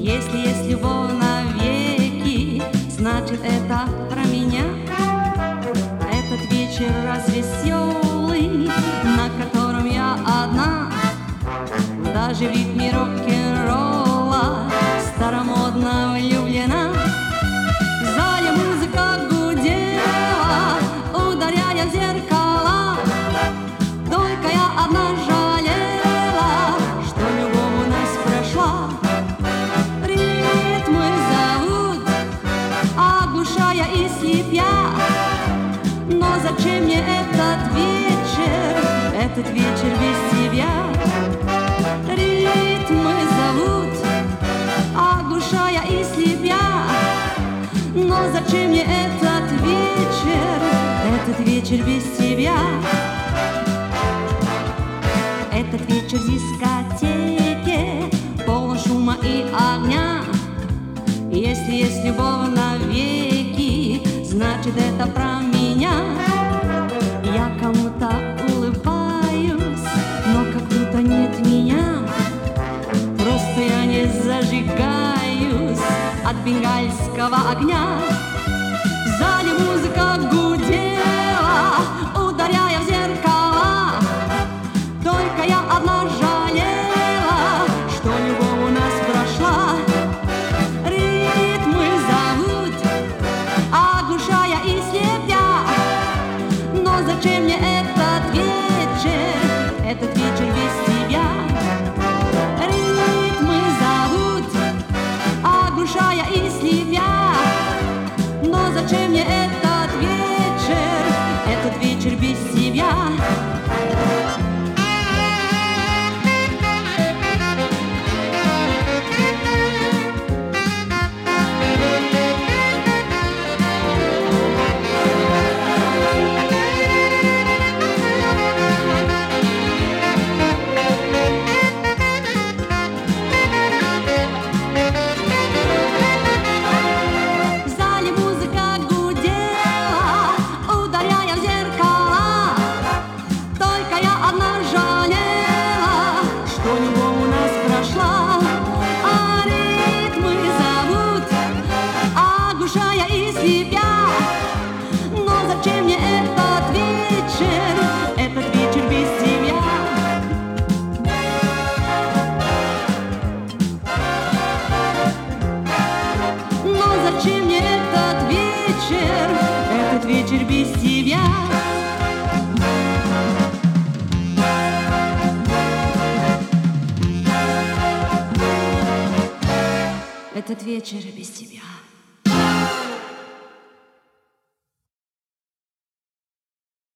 Если есть любовь навеки, значит это про меня. Этот вечер развеселый, на котором я одна, даже в ритме рок-н-ролла старомодно влюблена. В зале музыка гудела, ударяя в зеркала. Только я одна жалела, что любовь у нас прошла. Ритмы зовут, оглушая и слепя. Но зачем мне этот вечер без тебя? Ритмы зовут, оглушая и слепя. Но зачем мне этот вечер без тебя? Этот вечер в дискотеке полон шума и огня. Если есть любовь навеки, значит это про меня. Я кому-то улыбаюсь, но как будто нет меня. Просто я не зажигаюсь от бенгальского огня. В зале музыка гудела, ударяя в зеркала. Только я одна жалела, что любовь у нас прошла. Ритмы зовут, оглушая и слепя. Но зачем мне этот вечер без тебя? Ритмы зовут, оглушая и слепя. Но зачем мне этот вечер без тебя? Но зачем мне этот вечер без тебя? Но зачем мне этот вечер без тебя? Этот вечер без тебя.